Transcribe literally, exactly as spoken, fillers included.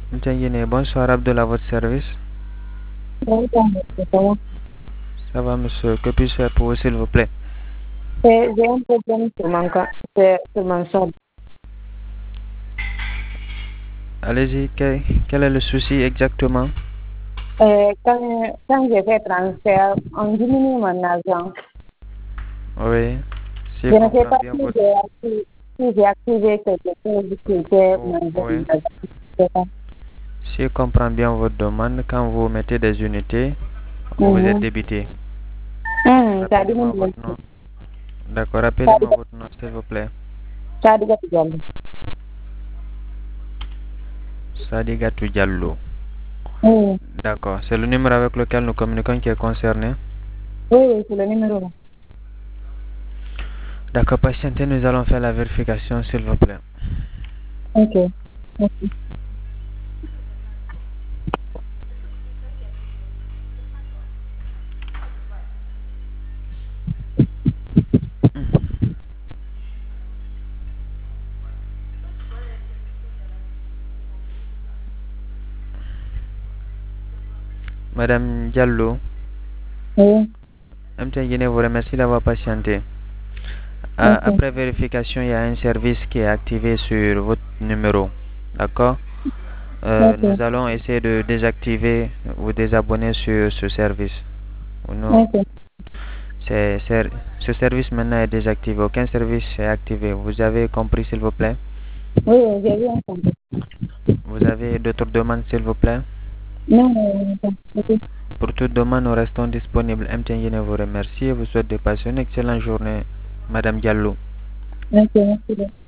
Mtengine, bonsoir Abdullah, à votre service. Oui, ça va. Ça va, monsieur? Que puis-je faire pour vous, s'il vous plaît? C'est- J'ai un problème sur mon, ca- c'est- sur mon solde. Allez-y, quel, quel est le souci exactement? Euh, quand, quand je fais transfert, on diminue mon argent. Oui, si je Je ne sais comprends pas bien si votre... j'ai activé, si j'ai activé quelque chose qui était vo- mon Oui, argent. Je sais pas. si je comprends bien votre demande, quand vous mettez des unités, vous êtes Mhm. débité. Hmm, ça Rappelez-moi diminue. votre nom. D'accord, Ça rappelez-moi diminue. votre nom, s'il vous plaît. Ça diminue. Sadigatou Diallo. Hmm. D'accord, c'est le numéro avec lequel nous communiquons qui est concerné. Oui, oui, c'est le numéro là. D'accord, patientez, nous allons faire la vérification, s'il vous plaît. Ok. Ok. Madame Diallo, Oui, M T N vous remercie d'avoir patienté. Ah, ok. après vérification, il y a un service qui est activé sur votre numéro. D'accord? Euh, Ok. nous allons essayer de désactiver ou désabonner sur ce service. Nous, Ok. c'est- c'est- ce service maintenant est désactivé. Aucun service est activé. Vous avez compris, s'il vous plaît? Oui, oui, j'ai bien compris. Vous avez d'autres demandes, s'il vous plaît? Non, non, non, non. Ok. Pour toute demande, nous restons disponibles. M T N vous remercie et vous souhaite de passer une excellente journée, Madame Diallo. Ok, merci.